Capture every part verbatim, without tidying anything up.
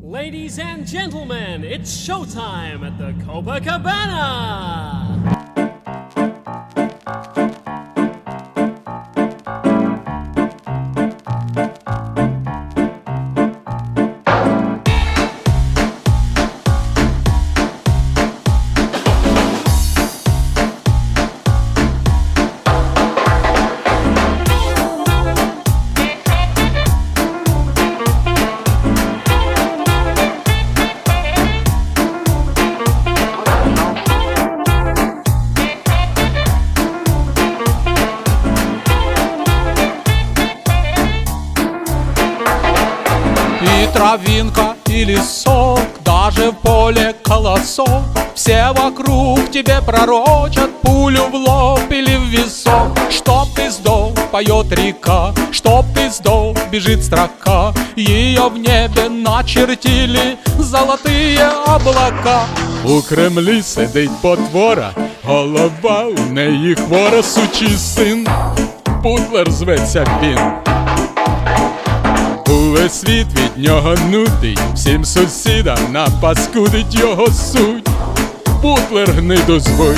Ladies and gentlemen, it's showtime at the Copacabana! И травинка, и лесок, даже в поле колосок, все вокруг тебе пророчат пулю в лоб или в висок. Чтоб ты сдох, поет река, чтоб ты сдох, бежит строка. Ее в небе начертили золотые облака. У Кремлі сидить потвора, голова у неї хвора, сучий син, Путлер зветься він. Увесь світ від нього нудить, всім сусідам напаскудить його суть. Путлер гниду звуть.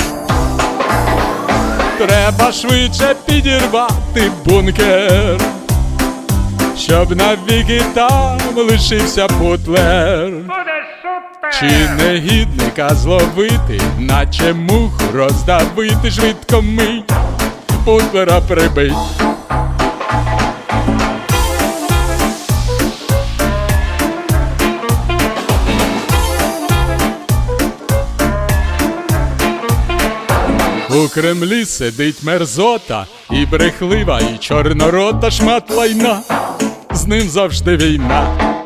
Треба швидше підірвати бункер, щоб навіки там лишився Путлер. Чи негідника зловити, наче муху роздавити, швидко мить, Путлера прибить. У Кремлі сидить мерзота, і брехлива, і чорнорота, шмат лайна, з ним завжди війна.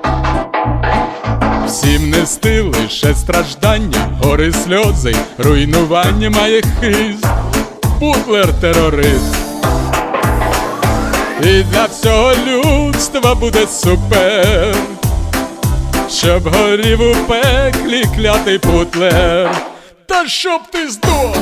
Всім нести лише страждання, гори сльози, руйнування має хист, Путлер терорист. І для всього людства буде супер, щоб горів у пеклі клятий Путлер. Та щоб ти здох!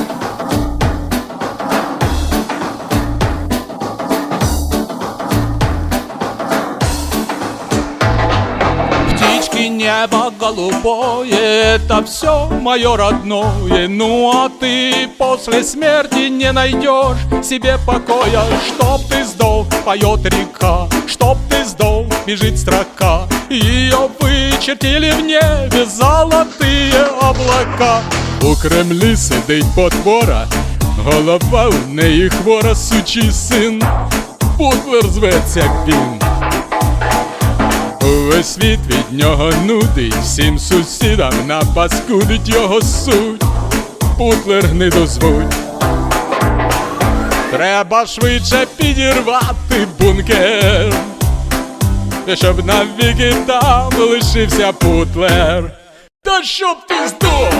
Небо голубое, это все мое родное. Ну а ты после смерти не найдешь себе покоя. Чтоб ты сдох, поет река, чтоб ты сдох, бежит строка. Ее вычертили в небе золотые облака. У Кремлі сидить потвора, голова у неї хвора, сучий син, Путлер зветься він. Увесь світ від нього нудить, всім сусідам напаскудить його суть, Путлер гниду звуть. Треба швидше підірвати бункер, щоб навіки там лишився Путлер. Та щоб ти здох!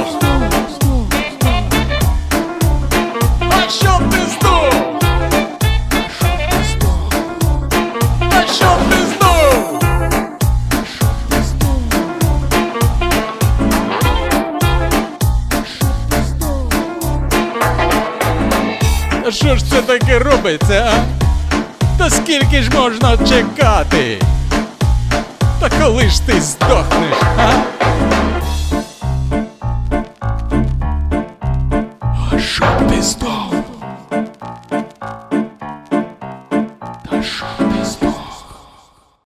А щоб ти здох! А щоб ти здох! Що ж це таке робиться, а? Та скільки ж можна чекати? Та коли ж ти здохнеш, а? А щоб ти здох?